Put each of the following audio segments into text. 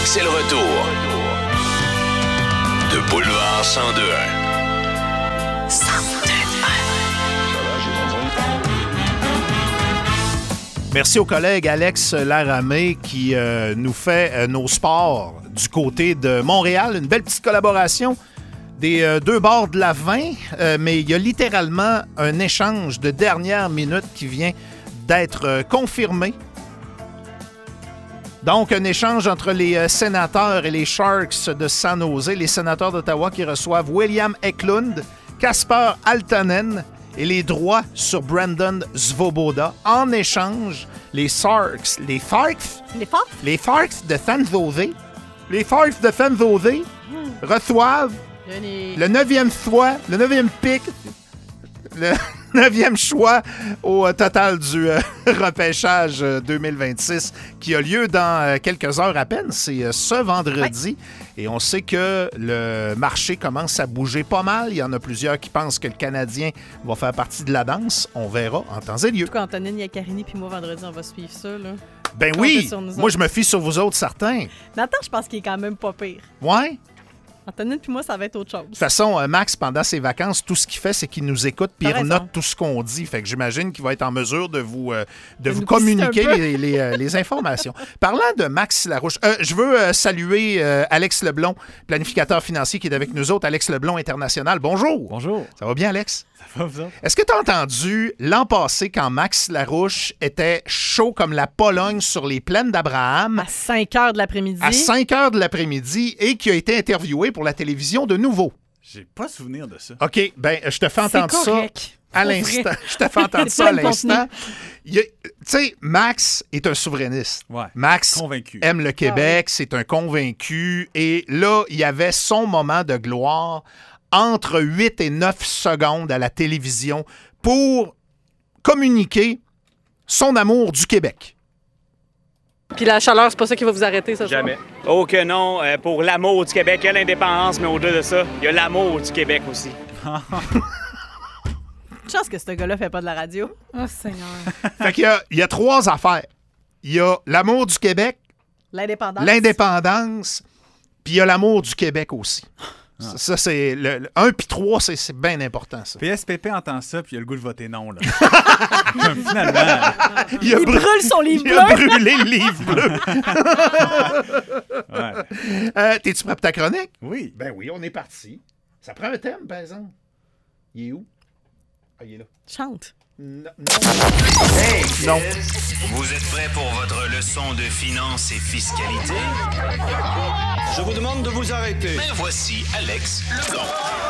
c'est le retour de Boulevard 102.1. Merci au collègue Alex Laramé qui nous fait nos sports du côté de Montréal. Une belle petite collaboration des deux bords de la 20, mais il y a littéralement un échange de dernière minute qui vient d'être confirmé. Donc, un échange entre les sénateurs et les Sharks de San Jose. Les sénateurs d'Ottawa qui reçoivent William Eklund, Kasper Altonen et les droits sur Brandon Svoboda. En échange, les Sharks de San Jose, reçoivent le 9e pick, le 9e choix au total du repêchage 2026 qui a lieu dans quelques heures à peine. C'est ce vendredi. Ouais. Et on sait que le marché commence à bouger pas mal. Il y en a plusieurs qui pensent que le Canadien va faire partie de la danse. On verra en temps et lieu. En tout cas, Antonine Yakarini puis moi, vendredi, on va suivre ça. Là. Ben oui! Moi, je me fie sur vous autres, certains. Nathan, je pense qu'il est quand même pas pire. Ouais? Antonine puis moi, ça va être autre chose. De toute façon, Max, pendant ses vacances, tout ce qu'il fait, c'est qu'il nous écoute puis il note tout ce qu'on dit. Fait que j'imagine qu'il va être en mesure de vous communiquer les informations. Parlant de Max Larouche, je veux saluer Alex Leblond, planificateur financier qui est avec nous autres. Alex Leblond International. Bonjour. Bonjour. Ça va bien, Alex? Ça va, vous autres? Est-ce que tu as entendu l'an passé quand Max Larouche était chaud comme la Pologne sur les plaines d'Abraham? À 5 heures de l'après-midi. À 5 heures de l'après-midi et qui a été interviewé pour la télévision de nouveau. J'ai pas souvenir de ça. OK, ben je te fais entendre ça à l'instant. Je te fais entendre ça à l'instant. Tu sais, Max est un souverainiste. Ouais, Max convaincu. Aime le Québec, c'est un convaincu. Et là, il y avait son moment de gloire entre 8 et 9 secondes à la télévision pour communiquer son amour du Québec. Puis la chaleur, c'est pas ça qui va vous arrêter, ça? Jamais. Oh que non, pour l'amour du Québec, il y a l'indépendance, mais au-delà de ça, il y a l'amour du Québec aussi. Chance que ce gars-là fait pas de la radio. Oh Seigneur. Fait qu'il y a 3 affaires. Il y a l'amour du Québec, l'indépendance, puis il y a l'amour du Québec aussi. Ah. Ça, c'est le 1 puis 3, c'est bien important, ça. PSPP entend ça, puis il a le goût de voter non, là. Finalement. Il brûle son livre bleu. Il a brûlé le livre bleu. Ouais. T'es-tu prêt pour ta chronique? Oui. Ben oui, on est parti. Ça prend un thème, par exemple. Il est où? Ah, il est là. Chante. Non. Hey, non. Vous êtes prêts pour votre leçon de finances et fiscalité? Je vous demande de vous arrêter. Ben voici Alex Leblond.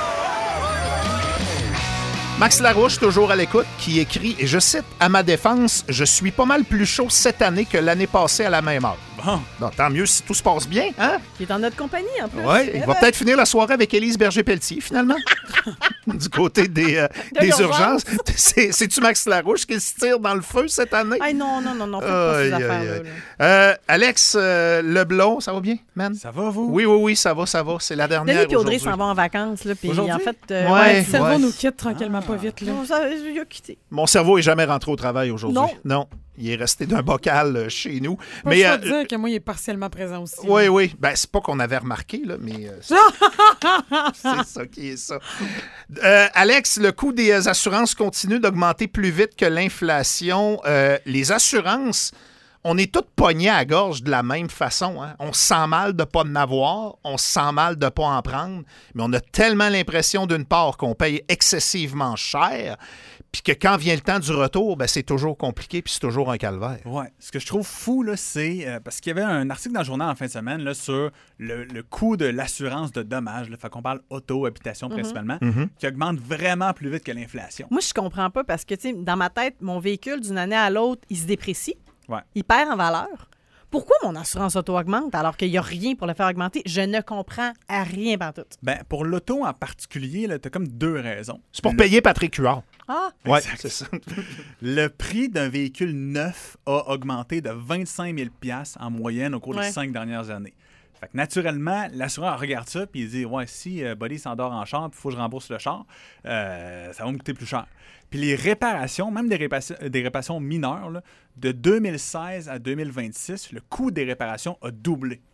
Max Larouche, toujours à l'écoute, qui écrit, et je cite, « À ma défense, je suis pas mal plus chaud cette année que l'année passée à la même heure. » Bon. Donc, tant mieux si tout se passe bien, hein? Il est en notre compagnie, en plus. Oui, il va peut-être finir la soirée avec Élise Berger-Pelletier, finalement. Du côté des urgences. C'est-tu Max Larouche qui se tire dans le feu cette année? Hey, non, faites pas ces affaires-là. Alex Leblond, ça va bien, man? Ça va, vous? Oui, ça va. C'est la dernière Denis et Audrey aujourd'hui. s'en vont en vacances, là, puis en fait... le cerveau nous quitte tranquillement pas vite, là. Il a quitté. Mon cerveau est jamais rentré au travail aujourd'hui. Non. Il est resté d'un bocal chez nous. Moi, je veux dire que moi, il est partiellement présent aussi. Oui. Ben, c'est pas qu'on avait remarqué, là, mais c'est ça qui est ça. Alex, le coût des assurances continue d'augmenter plus vite que l'inflation. Les assurances, on est toutes poignées à la gorge de la même façon. Hein? On se sent mal de ne pas en avoir, on se sent mal de ne pas en prendre, mais on a tellement l'impression, d'une part, qu'on paye excessivement cher, puis que quand vient le temps du retour, ben, c'est toujours compliqué, puis c'est toujours un calvaire. Oui. Ce que je trouve fou, là, c'est parce qu'il y avait un article dans le journal en fin de semaine là, sur le coût de l'assurance de dommages. Fait qu'on parle auto, habitation principalement, qui augmente vraiment plus vite que l'inflation. Moi, je comprends pas parce que, tu sais, dans ma tête, mon véhicule, d'une année à l'autre, il se déprécie. Ouais. Il perd en valeur. Pourquoi mon assurance auto augmente alors qu'il n'y a rien pour le faire augmenter? Je ne comprends rien partout. Ben, pour l'auto en particulier, tu as comme 2 raisons. C'est pour payer Patrick Huard. Ah! Oui, exact. c'est ça. Le prix d'un véhicule neuf a augmenté de 25 000 $ en moyenne au cours des 5 dernières années. Fait que naturellement, l'assureur regarde ça et il dit « Ouais, si Buddy s'endort en char, il faut que je rembourse le char, ça va me coûter plus cher. » Puis les réparations, même des réparations mineures, là, de 2016 à 2026, le coût des réparations a doublé.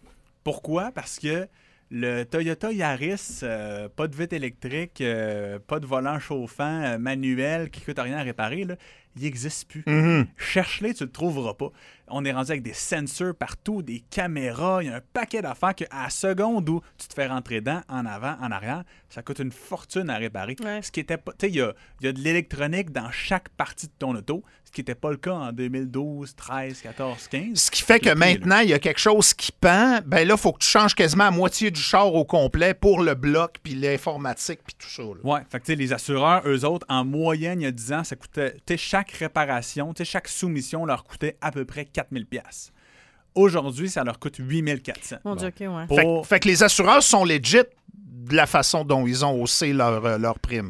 Pourquoi? Parce que le Toyota Yaris, pas de vitre électrique, pas de volant chauffant, manuel, qui ne coûte rien à réparer, là, il n'existe plus. Cherche-les, tu ne le trouveras pas. On est rendu avec des sensors partout, des caméras, il y a un paquet d'affaires qu'à la seconde où tu te fais rentrer dedans, en avant, en arrière, ça coûte une fortune à réparer. Ouais. Ce qui était pas. Tu sais, il y a de l'électronique dans chaque partie de ton auto, ce qui n'était pas le cas en 2012, 13, 14, 15. Ce qui fait que maintenant, il y a quelque chose qui pend. Ben là, il faut que tu changes quasiment la moitié du char au complet pour le bloc, puis l'informatique, puis tout ça. Là. Oui, fait que les assureurs, eux autres, en moyenne, il y a 10 ans, ça coûtait. Chaque réparation, chaque soumission leur coûtait à peu près 4 000 $. Aujourd'hui, ça leur coûte 8 400 $. Mon Dieu, OK, ouais. Fait que les assureurs sont legit de la façon dont ils ont haussé leur prime.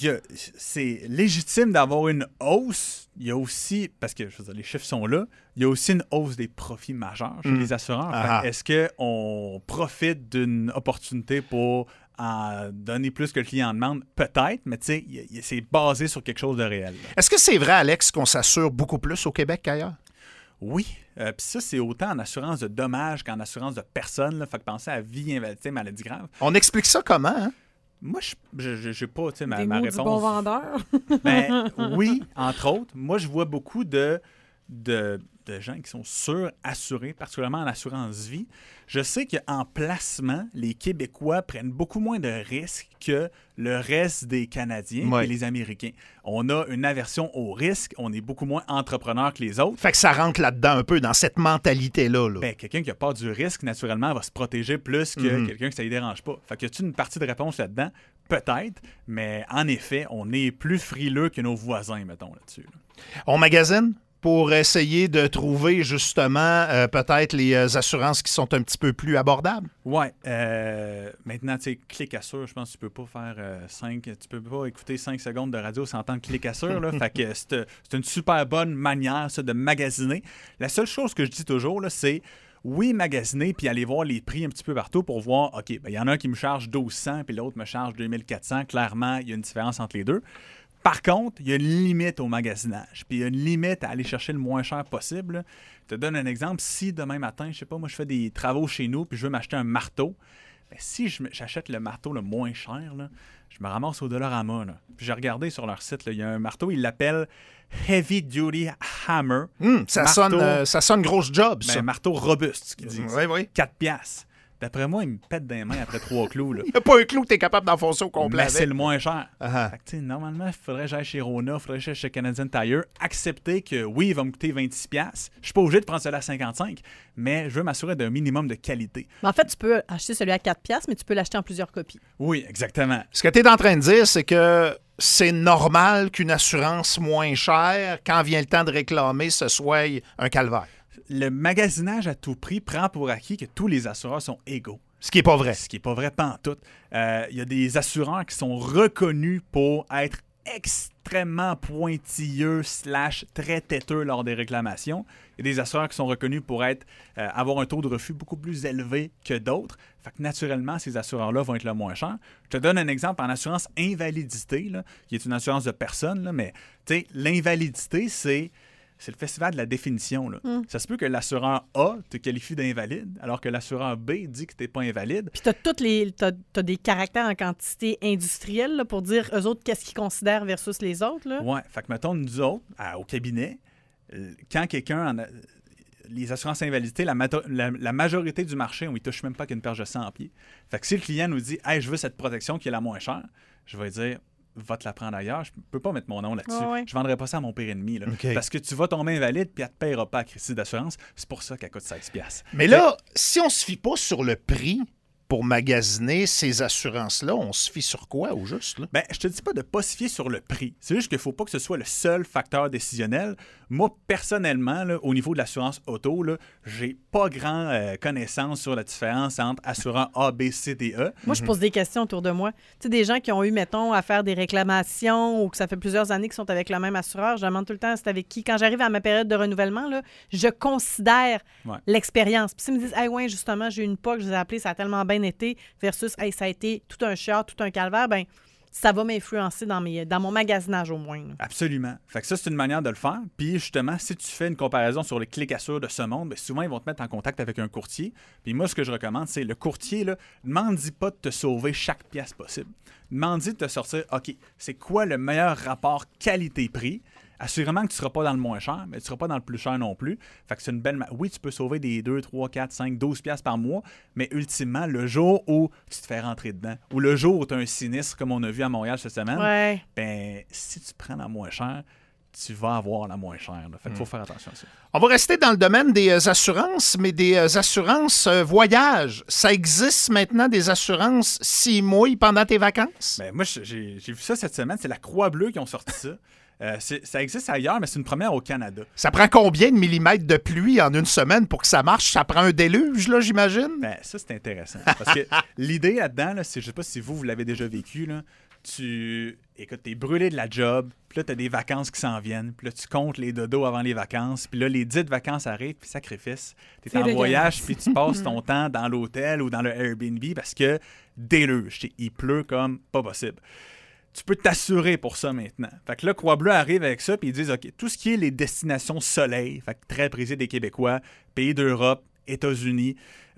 C'est légitime d'avoir une hausse. Il y a aussi, parce que je veux dire, les chiffres sont là, il y a aussi une hausse des profits majeurs chez les assureurs. Est-ce qu'on profite d'une opportunité pour en donner plus que le client demande? Peut-être, mais tu sais, c'est basé sur quelque chose de réel. Là. Est-ce que c'est vrai, Alex, qu'on s'assure beaucoup plus au Québec qu'ailleurs? Oui. Puis ça, c'est autant en assurance de dommages qu'en assurance de personnes. Là. Fait que penser à vie, invalidité, maladie grave. On explique ça comment, hein? Moi, je n'ai pas ma Des mots réponse. du bon vendeur. Ben, oui, entre autres. Moi, je vois beaucoup de gens qui sont surassurés, particulièrement en assurance vie. Je sais qu'en placement, les Québécois prennent beaucoup moins de risques que le reste des Canadiens et les Américains. On a une aversion au risque, on est beaucoup moins entrepreneurs que les autres. Fait que ça rentre là-dedans un peu, dans cette mentalité-là. Là. Ben, quelqu'un qui n'a pas du risque, naturellement, va se protéger plus que quelqu'un que ça ne dérange pas. Fait que y a-t-il une partie de réponse là-dedans? Peut-être, mais en effet, on est plus frileux que nos voisins, mettons, là-dessus. Là. On magasine pour essayer de trouver, justement, peut-être les assurances qui sont un petit peu plus abordables? Oui. Maintenant, tu sais, Clic Assure, je pense que tu peux pas faire tu peux pas écouter 5 secondes de radio sans entendre Clic Assure. Là. Fait que c'est une super bonne manière, ça, de magasiner. La seule chose que je dis toujours, là, c'est oui, magasiner puis aller voir les prix un petit peu partout pour voir, OK, il y en a un qui me charge 1200 puis l'autre me charge 2400. Clairement, il y a une différence entre les deux. Par contre, il y a une limite au magasinage. Puis il y a une limite à aller chercher le moins cher possible. Je te donne un exemple. Si demain matin, je sais pas, moi je fais des travaux chez nous puis je veux m'acheter un marteau, bien, si j'achète le marteau le moins cher, là, je me ramasse au Dollarama. Là. Puis j'ai regardé sur leur site, là, il y a un marteau, ils l'appellent Heavy Duty Hammer. Ça sonne grosse job, ça. Un marteau robuste, ce qu'ils disent. Oui. 4 $. D'après moi, il me pète dans les mains après 3 clous. Là. Il n'y a pas un clou que tu es capable d'enfoncer au complet. Mais c'est le moins cher. Uh-huh. Fait que, normalement, il faudrait que j'aille chez Rona, il faudrait que j'aille chez Canadian Tire, accepter que oui, il va me coûter 26 $. Je suis pas obligé de prendre celui à 55, mais je veux m'assurer d'un minimum de qualité. Mais en fait, tu peux acheter celui à 4 $, mais tu peux l'acheter en plusieurs copies. Oui, exactement. Ce que tu es en train de dire, c'est que c'est normal qu'une assurance moins chère, quand vient le temps de réclamer, ce soit un calvaire. Le magasinage à tout prix prend pour acquis que tous les assureurs sont égaux. Ce qui n'est pas vrai. Ce qui n'est pas vrai pantoute. Il y a des assureurs qui sont reconnus pour être extrêmement pointilleux / très têteux lors des réclamations. Il y a des assureurs qui sont reconnus pour avoir un taux de refus beaucoup plus élevé que d'autres. Fait que naturellement, ces assureurs-là vont être le moins cher. Je te donne un exemple en assurance invalidité, là, qui est une assurance de personne, là, mais l'invalidité, c'est le festival de la définition. Là. Ça se peut que l'assureur A te qualifie d'invalide, alors que l'assureur B dit que tu n'es pas invalide. Puis t'as des caractères en quantité industrielle là, pour dire eux autres qu'est-ce qu'ils considèrent versus les autres. Oui. Fait que mettons, nous autres, au cabinet, quand quelqu'un les assurances invalidité, la majorité du marché, on ne touche même pas qu'une perche de 100 pieds. Fait que si le client nous dit « Hey, je veux cette protection qui est la moins chère », je vais dire « Va te la prendre ailleurs. Je ne peux pas mettre mon nom là-dessus. Ouais. Je ne vendrai pas ça à mon pire ennemi. Là. Okay. Parce que tu vas tomber invalide puis elle ne te paiera pas à crédit d'assurance. C'est pour ça qu'elle coûte 16 $. Mais là, si on ne se fie pas sur le prix pour magasiner ces assurances-là, on se fie sur quoi au juste? Là? Ben, je te dis pas de ne pas se fier sur le prix. C'est juste qu'il ne faut pas que ce soit le seul facteur décisionnel. Moi, personnellement, là, au niveau de l'assurance auto, je n'ai pas grand connaissance sur la différence entre assurant A, B, C, D, E. Moi, je pose des questions autour de moi. Tu sais, des gens qui ont eu, mettons, à faire des réclamations ou que ça fait plusieurs années qu'ils sont avec le même assureur, je demande tout le temps c'est avec qui. Quand j'arrive à ma période de renouvellement, là, je considère l'expérience. Puis s'ils me disent « Hey, ouais, justement, j'ai eu une POC, je les ai appelés, ça a tellement bien été » versus « Hey, ça a été tout un chiard, tout un calvaire », ben ça va m'influencer dans mon magasinage au moins. Là. Absolument. Fait que ça, c'est une manière de le faire. Puis justement, si tu fais une comparaison sur les clics assure de ce monde, bien, souvent, ils vont te mettre en contact avec un courtier. Puis moi, ce que je recommande, c'est le courtier, là, demande-y pas de te sauver chaque pièce possible. Demande-y de te sortir, OK, c'est quoi le meilleur rapport qualité-prix? Assurément que tu ne seras pas dans le moins cher, mais tu ne seras pas dans le plus cher non plus. Fait que c'est une belle... Oui, tu peux sauver des 2, 3, 4, 5, 12 piastres par mois, mais ultimement, le jour où tu te fais rentrer dedans, ou le jour où tu as un sinistre, comme on a vu à Montréal cette semaine, ben si tu prends la moins chère, tu vas avoir la moins chère. Là. Fait qu'il faut faire attention à ça. On va rester dans le domaine des assurances, mais des assurances voyage. Ça existe maintenant, des assurances 6 mois pendant tes vacances? Ben, moi, j'ai vu ça cette semaine. C'est la Croix-Bleue qui ont sorti ça. Ça existe ailleurs, mais c'est une première au Canada. Ça prend combien de millimètres de pluie en une semaine pour que ça marche? Ça prend un déluge, là, j'imagine? Ben, ça, c'est intéressant. Parce que l'idée là-dedans, là, c'est, je sais pas si vous l'avez déjà vécu, là, écoute, t'es brûlé de la job, puis là, t'as des vacances qui s'en viennent, puis là, tu comptes les dodos avant les vacances, puis là, les dites vacances arrivent, puis sacrifice. T'es en voyage, puis tu passes ton temps dans l'hôtel ou dans le Airbnb parce que déluge, il pleut comme pas possible. Tu peux t'assurer pour ça maintenant. Fait que là, Croix-Bleue arrive avec ça, puis ils disent, OK, tout ce qui est les destinations soleil, fait que très prisé des Québécois, pays d'Europe, États-Unis,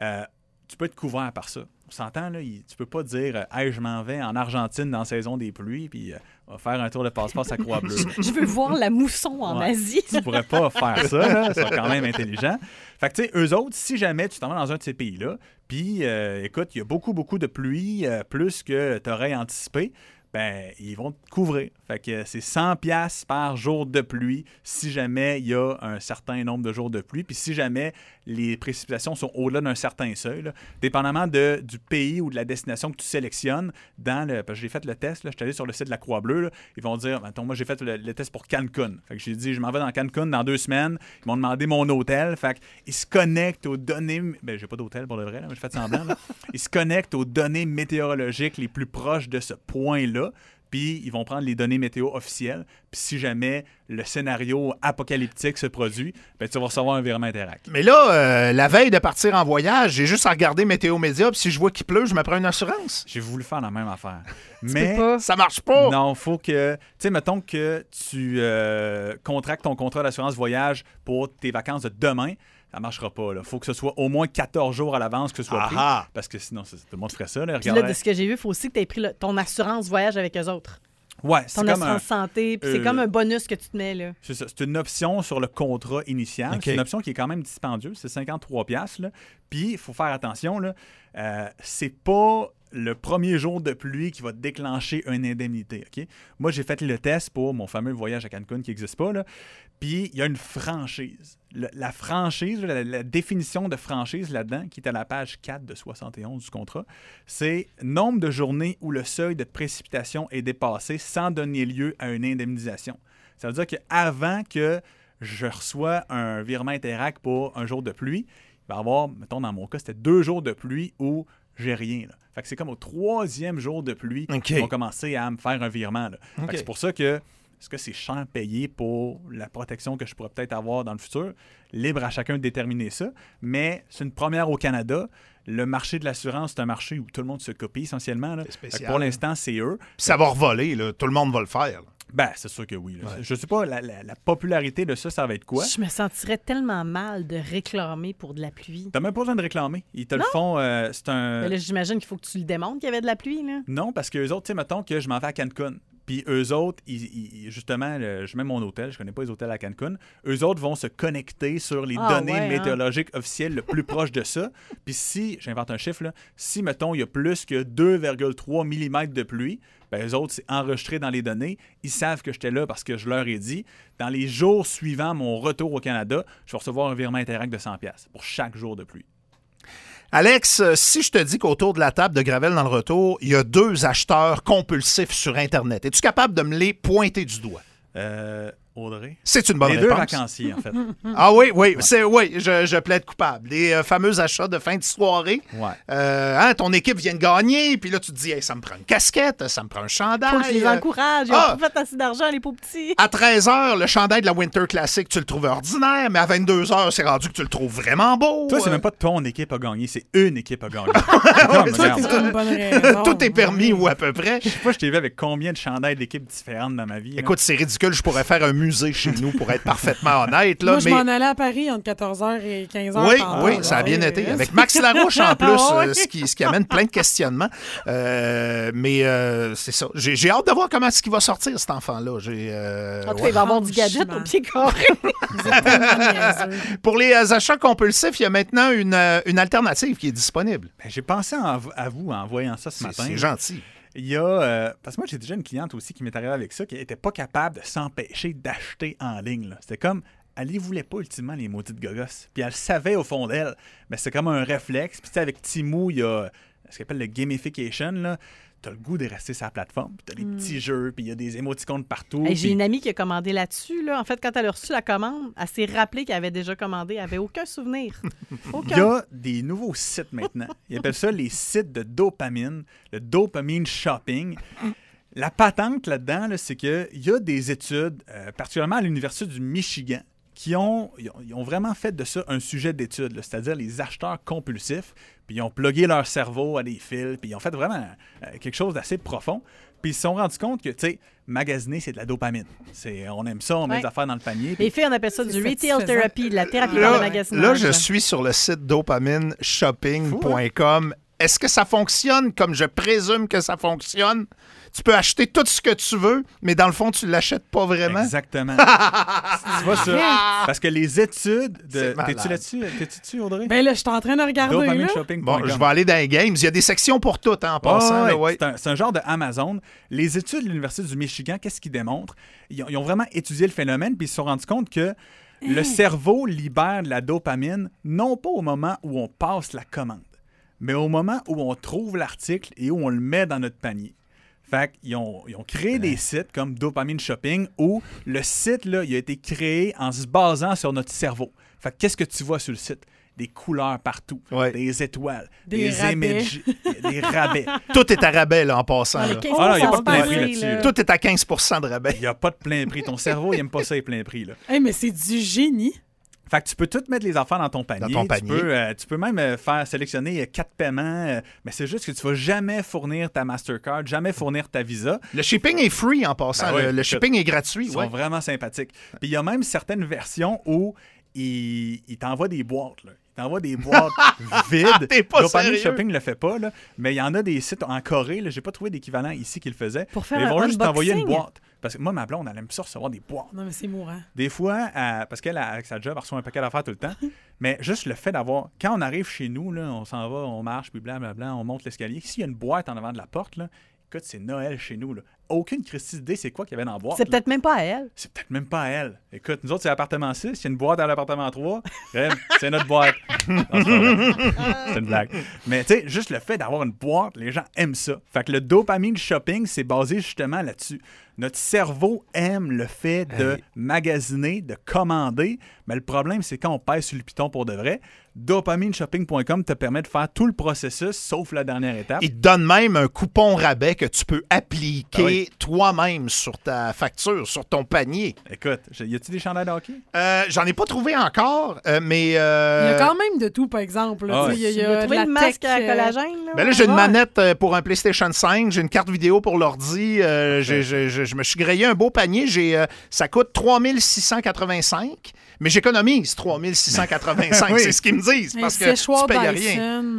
tu peux être couvert par ça. On s'entend, là, tu peux pas dire « Hey, je m'en vais en Argentine dans la saison des pluies, puis on va faire un tour de passe-passe à Croix-Bleue. » Je veux voir la mousson en Asie. Tu pourrais pas faire ça, là, c'est quand même intelligent. Fait que, tu sais, eux autres, si jamais tu t'en vas dans un de ces pays-là, puis, écoute, il y a beaucoup de pluie, plus que tu aurais anticipé, ben ils vont te couvrir. Fait que c'est 100$ par jour de pluie si jamais il y a un certain nombre de jours de pluie. Puis si jamais les précipitations sont au-delà d'un certain seuil, là, dépendamment du pays ou de la destination que tu sélectionnes, parce que j'ai fait le test, là, je suis allé sur le site de la Croix-Bleue, là, ils vont dire, attends, moi j'ai fait le test pour Cancun. Fait que j'ai dit, je m'en vais dans Cancun dans 2 semaines. Ils m'ont demandé mon hôtel. Fait qu'ils se connectent aux données... Ben, j'ai pas d'hôtel pour le vrai, là, mais je fais semblant. Là. Ils se connectent aux données météorologiques les plus proches de ce point-là. Puis ils vont prendre les données météo officielles. Puis si jamais le scénario apocalyptique se produit, ben tu vas recevoir un virement Interact. Mais là, la veille de partir en voyage, j'ai juste à regarder Météo Média, puis si je vois qu'il pleut, je me prends une assurance. J'ai voulu faire la même affaire. Mais ça marche pas. Non, faut que... Tu sais, mettons que tu contractes ton contrat d'assurance voyage pour tes vacances de demain. Ça ne marchera pas. Il faut que ce soit au moins 14 jours à l'avance que ce soit pris. Parce que sinon, tout le monde ferait ça. Là, puis là, de ce que j'ai vu, il faut aussi que tu aies pris ton assurance voyage avec eux autres. Ouais, c'est ton assurance santé. Puis c'est comme un bonus que tu te mets. Là. C'est ça. C'est une option sur le contrat initial. Okay. C'est une option qui est quand même dispendieuse. C'est 53$. Là. Puis, il faut faire attention. Là, c'est pas le premier jour de pluie qui va déclencher une indemnité. Okay? Moi, j'ai fait le test pour mon fameux voyage à Cancun qui n'existe pas. Là. Puis, il y a une franchise. La franchise, la définition de franchise là-dedans, qui est à la page 4 de 71 du contrat, c'est nombre de journées où le seuil de précipitation est dépassé sans donner lieu à une indemnisation. Ça veut dire qu'avant que je reçois un virement Interact pour un jour de pluie, il va y avoir, mettons dans mon cas, c'était 2 jours de pluie où j'ai rien. Là. Fait que c'est comme au 3e jour de pluie qu'ils vont commencer à me faire un virement. Là. Fait que c'est pour ça que est-ce que c'est cher payé pour la protection que je pourrais peut-être avoir dans le futur? Libre à chacun de déterminer ça. Mais c'est une première au Canada. Le marché de l'assurance, c'est un marché où tout le monde se copie essentiellement. Là. C'est spécial. Pour l'instant, c'est eux. Puis ça va revoler. Là. Tout le monde va le faire. Là. Ben, c'est sûr que oui. Là. Ouais. Je sais pas, la popularité de ça va être quoi? Je me sentirais tellement mal de réclamer pour de la pluie. T'as même pas besoin de réclamer. Ils te le font. C'est un... Mais là, j'imagine qu'il faut que tu le démontres qu'il y avait de la pluie. Là. Non, parce qu'eux autres, tu sais, mettons que je m'en vais à Cancun. Puis eux autres, justement, je mets mon hôtel, je connais pas les hôtels à Cancun. Eux autres vont se connecter sur les données météorologiques officielles le plus proche de ça. Puis si, j'invente un chiffre, là, si, mettons, il y a plus que 2,3 mm de pluie, ben eux autres, c'est enregistré dans les données. Ils savent que j'étais là parce que je leur ai dit. Dans les jours suivant mon retour au Canada, je vais recevoir un virement Interact de 100$ pour chaque jour de pluie. Alex, si je te dis qu'autour de la table de Gravel dans le retour, il y a 2 acheteurs compulsifs sur Internet, es-tu capable de me les pointer du doigt? Audrey? C'est une bonne Les réponse. deux vacanciers, en fait. Ah oui, je plaide coupable. Les fameux achats de fin de soirée. Ouais. Ton équipe vient de gagner, puis là, tu te dis, hey, ça me prend une casquette, ça me prend un chandail. Faut que je les encourage. Ils ont pas fait assez d'argent, les pauvres petits. À 13h, le chandail de la Winter Classic, tu le trouves ordinaire, mais à 22h, c'est rendu que tu le trouves vraiment beau. Toi, c'est même pas ton équipe a gagné, c'est une équipe a gagné. C'est une bonne raison. Tout est permis, ou à peu près. Je sais pas, je t'ai vu avec combien de chandails d'équipes différentes dans ma vie. Écoute, c'est ridicule. Je pourrais faire un musée chez nous pour être parfaitement honnête. Là, Moi, je m'en allais à Paris entre 14h et 15h. Oui, ça a bien été. Avec Max Larouche, en plus, ce qui amène plein de questionnements. Mais c'est ça. J'ai hâte de voir comment est-ce qu'il va sortir, cet enfant-là. En tout cas, il va avoir du gadget au pied carré. Pour les achats compulsifs, il y a maintenant une alternative qui est disponible. Ben, j'ai pensé à vous en voyant ça ce matin. C'est gentil. Il y a... parce que moi, j'ai déjà une cliente aussi qui m'est arrivée avec ça, qui n'était pas capable de s'empêcher d'acheter en ligne. Là. C'était comme... Elle ne voulait pas ultimement les maudites gogosses. Puis elle savait au fond d'elle. Mais c'est comme un réflexe. Puis tu sais, avec Temu, il y a ce qu'on appelle le gamification. Là. T'as le goût de rester sur la plateforme, puis t'as des petits jeux, puis il y a des émoticônes partout. Hey, j'ai une amie qui a commandé là-dessus. Là. En fait, quand elle a reçu la commande, elle s'est rappelée qu'elle avait déjà commandé. Elle n'avait aucun souvenir. Il y a des nouveaux sites maintenant. Ils appellent ça les sites de dopamine, le dopamine shopping. La patente là-dedans, là, c'est qu'il y a des études, particulièrement à l'Université du Michigan, qui ont vraiment fait de ça un sujet d'étude, là, c'est-à-dire les acheteurs compulsifs, puis ils ont plugué leur cerveau à des fils, puis ils ont fait vraiment quelque chose d'assez profond. Puis ils se sont rendus compte que, tu sais, magasiner, c'est de la dopamine. On aime ça, on met des affaires dans le panier. Les filles, on appelle ça du retail therapy, de la thérapie dans le magasinage. Là, je suis sur le site dopamineshopping.com. Est-ce que ça fonctionne comme je présume que ça fonctionne? Tu peux acheter tout ce que tu veux, mais dans le fond, tu ne l'achètes pas vraiment. Exactement. Tu vois ça? Parce que les études de... T'es-tu là-dessus? T'es-tu dessus, Audrey? Ben là, je suis en train de regarder. Dopamineshopping.com. Bon, je vais aller dans les games. Il y a des sections pour tout, en passant. C'est un genre de Amazon. Les études de l'Université du Michigan, qu'est-ce qu'ils démontrent? Ils ont vraiment étudié le phénomène, puis ils se sont rendus compte que le cerveau libère de la dopamine, non pas au moment où on passe la commande, mais au moment où on trouve l'article et où on le met dans notre panier. Fait qu'ils ont créé des sites comme Dopamine Shopping où le site, là, il a été créé en se basant sur notre cerveau. Fait que qu'est-ce que tu vois sur le site? Des couleurs partout, des étoiles, des emojis, des rabais. Tout est à rabais, là, en passant. Il n'y a pas de plein prix là-dessus. Tout est à 15% de rabais. Il n'y a pas de plein prix. Ton cerveau, il n'aime pas ça, les plein prix. Là. Hey, mais c'est du génie. Fait que tu peux tout mettre les affaires dans ton panier. Tu peux même faire sélectionner 4 paiements, mais c'est juste que tu ne vas jamais fournir ta Mastercard, jamais fournir ta Visa. Le shipping est free en passant. Le shipping est gratuit. Ils sont vraiment sympathiques. Puis il y a même certaines versions où ils t'envoient des boîtes. Là. Ils t'envoient des boîtes vides. Dopamine Shopping ne le fait pas, là, mais il y en a des sites en Corée. Je n'ai pas trouvé d'équivalent ici qui le faisait. Pour faire ils vont juste t'envoyer une boîte. Parce que moi, ma blonde, elle aime ça recevoir des boîtes. Non, mais c'est mourant. Des fois, parce qu'elle, avec sa job, elle reçoit un paquet d'affaires tout le temps. Mais juste le fait d'avoir... Quand on arrive chez nous, là, on s'en va, on marche, puis blablabla, on monte l'escalier. S'il y a une boîte en avant de la porte, là, écoute, c'est Noël chez nous. Là. Aucune idée c'est quoi qu'il y avait dans la boîte. C'est peut-être même pas à elle. C'est peut-être même pas à elle. Écoute, nous autres, c'est l'appartement 6. Il y a une boîte dans l'appartement 3. C'est notre boîte. Non, c'est une blague. Mais tu sais, juste le fait d'avoir une boîte, les gens aiment ça. Fait que le dopamine shopping, c'est basé justement là-dessus. Notre cerveau aime le fait de magasiner, de commander, mais le problème, c'est quand on pèse sur le piton pour de vrai. Dopamineshopping.com te permet de faire tout le processus, sauf la dernière étape. Il te donne même un coupon rabais que tu peux appliquer toi-même sur ta facture, sur ton panier. Écoute, y a-t-il des chandails de hockey? J'en ai pas trouvé encore, mais... Il y a quand même de tout, par exemple. Il y a trouvé une masque à collagène. Là, j'ai une manette pour un PlayStation 5, j'ai une carte vidéo pour l'ordi, je me suis grillé un beau panier. Ça coûte 3685, mais j'économise 3685. C'est ce qu'ils me disent, parce que tu payes rien.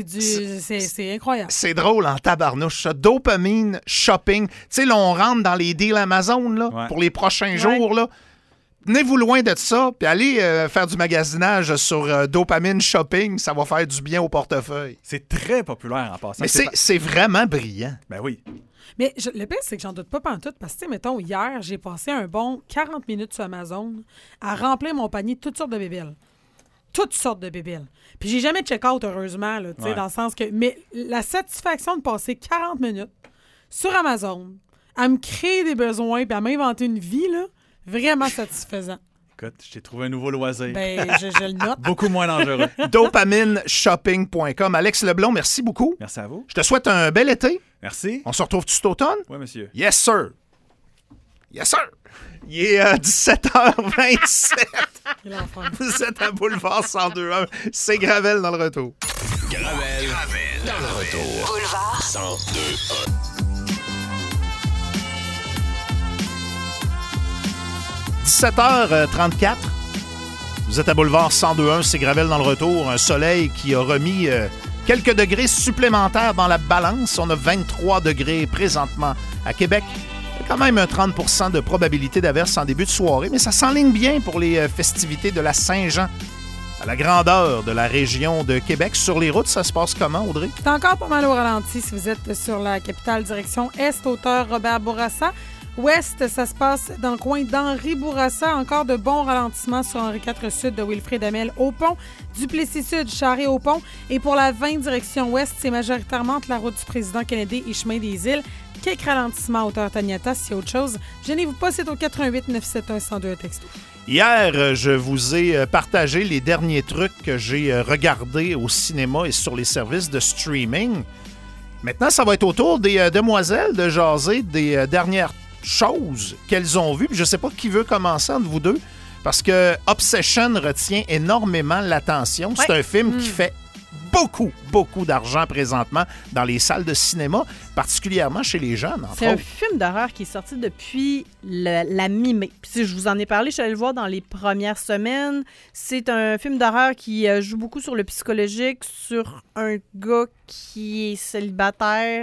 C'est incroyable. C'est drôle en tabarnouche, ça. Dopamine Shopping. Tu sais, là, on rentre dans les deals Amazon là, pour les prochains jours. Là. Tenez-vous loin de ça, puis allez faire du magasinage sur Dopamine Shopping. Ça va faire du bien au portefeuille. C'est très populaire en passant. Mais c'est vraiment brillant. Ben oui. Mais le pire, c'est que j'en doute pas pantoute parce que, mettons, hier, j'ai passé un bon 40 minutes sur Amazon à remplir mon panier de toutes sortes de bébelles. Toutes sortes de bébelles. Puis j'ai jamais check-out, heureusement, là, dans le sens que... Mais la satisfaction de passer 40 minutes sur Amazon, à me créer des besoins puis à m'inventer une vie, là, Vraiment satisfaisant. Écoute, je t'ai trouvé un nouveau loisir. Ben, je le note. Beaucoup moins dangereux. DopamineShopping.com. Alex Leblond, merci beaucoup. Merci à vous. Je te souhaite un bel été. Merci. On se retrouve-tu cet automne? Oui, monsieur. Yes, sir. Yes, sir. Il est 17h27. Vous êtes à Boulevard 102.1. C'est Gravel dans le retour. Gravel dans le retour. Boulevard 102.1. 17h34. Vous êtes à Boulevard 102.1, c'est Gravel dans le retour. Un soleil qui a remis quelques degrés supplémentaires dans la balance. On a 23 degrés présentement à Québec. Il y a quand même un 30 % de probabilité d'averse en début de soirée, mais ça s'enligne bien pour les festivités de la Saint-Jean. À la grandeur de la région de Québec. Sur les routes, ça se passe comment, Audrey? C'est encore pas mal au ralenti si vous êtes sur la capitale direction Est, hauteur Robert Bourassa. Ouest, ça se passe dans le coin d'Henri Bourassa. Encore de bons ralentissements sur Henri IV Sud de Wilfrid Hamel au pont. Duplessis Sud, Charest au pont. Et pour la 20 direction Ouest, c'est majoritairement entre la route du président Kennedy et chemin des Îles. Quelques ralentissements à hauteur Taniata, s'il y a autre chose. Gênez-vous pas, c'est au 88 971 102 texto. Hier, je vous ai partagé les derniers trucs que j'ai regardés au cinéma et sur les services de streaming. Maintenant, ça va être au tour des demoiselles de jaser des dernières choses qu'elles ont vues. Puis je ne sais pas qui veut commencer entre vous deux, parce que Obsession retient énormément l'attention. C'est un film qui fait beaucoup d'argent présentement dans les salles de cinéma, particulièrement chez les jeunes. C'est un film d'horreur qui est sorti depuis la mi-mai. Puis si je vous en ai parlé, je suis allée le voir dans les premières semaines. C'est un film d'horreur qui joue beaucoup sur le psychologique, sur un gars qui est célibataire,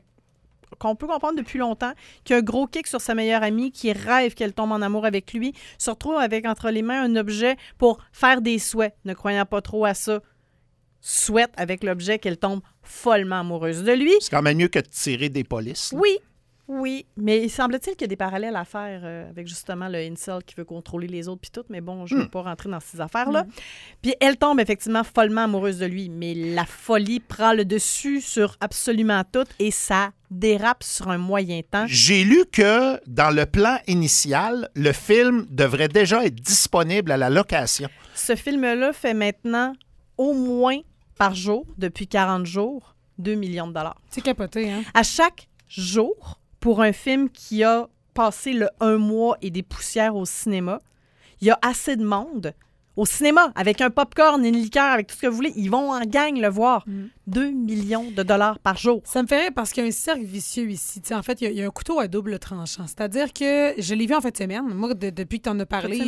qu'on peut comprendre depuis longtemps, qui a un gros kick sur sa meilleure amie, qui rêve qu'elle tombe en amour avec lui, se retrouve avec entre les mains un objet pour faire des souhaits, ne croyant pas trop à ça. Souhaite avec l'objet qu'elle tombe follement amoureuse de lui. C'est quand même mieux que de tirer des polices. Là. Oui, mais il semble-t-il qu'il y a des parallèles à faire avec justement le incel qui veut contrôler les autres puis tout, mais bon, je ne veux pas rentrer dans ces affaires-là. Puis elle tombe effectivement follement amoureuse de lui, mais la folie prend le dessus sur absolument tout et ça dérape sur un moyen temps. J'ai lu que dans le plan initial, le film devrait déjà être disponible à la location. Ce film-là fait maintenant au moins par jour, depuis 40 jours, 2 millions de dollars. C'est capoté, hein? À chaque jour, pour un film qui a passé le 1 mois et des poussières au cinéma, il y a assez de monde au cinéma, avec un popcorn, une liqueur, avec tout ce que vous voulez. Ils vont en gang le voir. 2 millions de dollars par jour. Ça me fait rire parce qu'il y a un cercle vicieux ici. T'sais, en fait, il y a un couteau à double tranchant. C'est-à-dire que je l'ai vu en fin de semaine. Moi, depuis que tu en as parlé,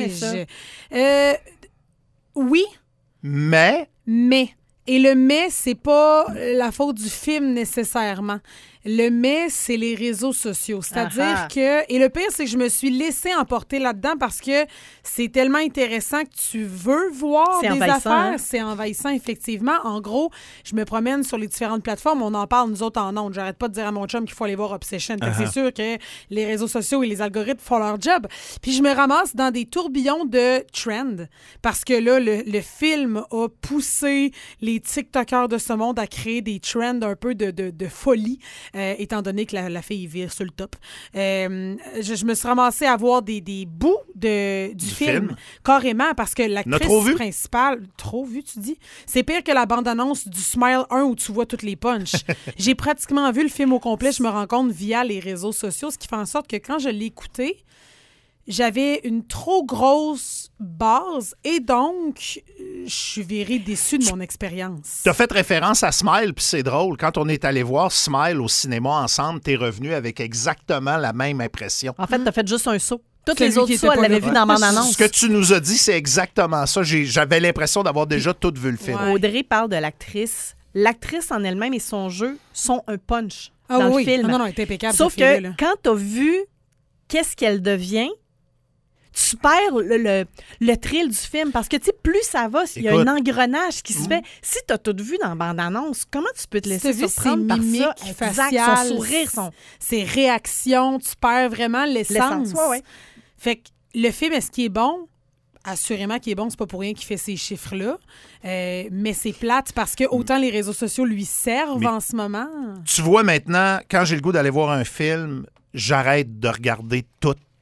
oui. Mais. Et le mais, c'est pas la faute du film nécessairement. Le mais, c'est les réseaux sociaux. C'est-à-dire que... Et le pire, c'est que je me suis laissée emporter là-dedans parce que c'est tellement intéressant que tu veux voir des affaires. Hein? C'est envahissant, effectivement. En gros, je me promène sur les différentes plateformes. On en parle, nous autres, en ondes. J'arrête pas de dire à mon chum qu'il faut aller voir Obsession. C'est sûr que les réseaux sociaux et les algorithmes font leur job. Puis je me ramasse dans des tourbillons de trend parce que là, le film a poussé les TikTokers de ce monde à créer des trends un peu de folie. Étant donné que la fille vire sur le top. Je me suis ramassée à voir des bouts du film, carrément, parce que l'actrice principale... Trop vu, tu dis? C'est pire que la bande-annonce du Smile 1 où tu vois toutes les punches. J'ai pratiquement vu le film au complet, je me rends compte, via les réseaux sociaux, ce qui fait en sorte que quand je l'ai écouté, j'avais une trop grosse base et donc je suis virée déçue de mon expérience. Tu as fait référence à Smile, puis c'est drôle. Quand on est allé voir Smile au cinéma ensemble, t'es revenu avec exactement la même impression. En fait, t'as fait juste un saut. Toutes les autres sauts, elle l'avait vu dans mon annonce. Ce que tu nous as dit, c'est exactement ça. J'avais l'impression d'avoir déjà tout vu le film. Ouais. Audrey parle de l'actrice. L'actrice en elle-même et son jeu sont un punch dans le film. Non, elle est impeccable. Sauf que quand t'as vu qu'est-ce qu'elle devient, tu perds le thrill du film parce que, tu sais, plus ça va, il y a un engrenage qui se fait. Si tu as tout vu dans la bande-annonce, comment tu peux te laisser surprendre par ça? Faciales, son sourire, ses réactions, tu perds vraiment l'essence. Ouais. Fait que le film, est-ce qu'il est bon? Assurément qu'il est bon, c'est pas pour rien qu'il fait ces chiffres-là. Mais c'est plate parce que autant les réseaux sociaux lui servent en ce moment. Tu vois maintenant, quand j'ai le goût d'aller voir un film, j'arrête de regarder toutes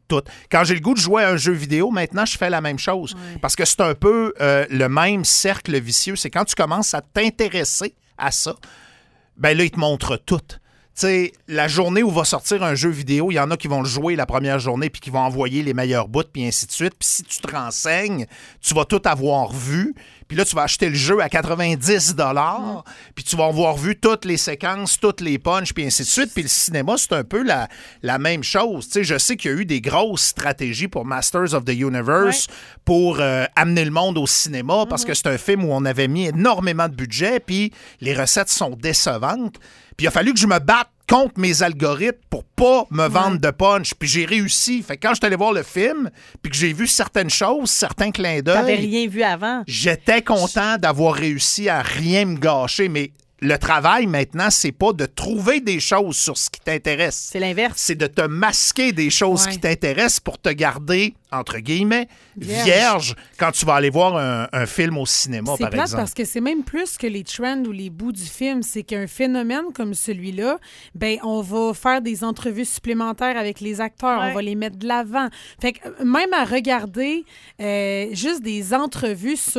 tout. Quand j'ai le goût de jouer à un jeu vidéo, maintenant, je fais la même chose. Ouais. Parce que c'est un peu le même cercle vicieux. C'est quand tu commences à t'intéresser à ça, ben là, ils te montrent tout. Tu sais, la journée où va sortir un jeu vidéo, il y en a qui vont le jouer la première journée puis qui vont envoyer les meilleurs bouts, puis ainsi de suite. Puis si tu te renseignes, tu vas tout avoir vu. Puis là, tu vas acheter le jeu à 90 $, puis tu vas avoir vu toutes les séquences, toutes les punches, puis ainsi de suite. Puis le cinéma, c'est un peu la même chose. Tu sais, je sais qu'il y a eu des grosses stratégies pour Masters of the Universe pour amener le monde au cinéma parce que c'est un film où on avait mis énormément de budget, puis les recettes sont décevantes. Puis il a fallu que je me batte contre mes algorithmes pour pas me vendre de punch. Puis j'ai réussi. Fait que quand je suis allé voir le film, puis que j'ai vu certaines choses, certains clins d'œil... T'avais rien vu avant. J'étais content d'avoir réussi à rien me gâcher, mais le travail, maintenant, c'est pas de trouver des choses sur ce qui t'intéresse. C'est l'inverse. C'est de te masquer des choses qui t'intéressent pour te garder, entre guillemets, vierge quand tu vas aller voir un film au cinéma, par C'est plate exemple. parce que c'est même plus que les trends ou les bouts du film. C'est qu'un phénomène comme celui-là, ben on va faire des entrevues supplémentaires avec les acteurs. On va les mettre de l'avant. Fait que même à regarder juste des entrevues sur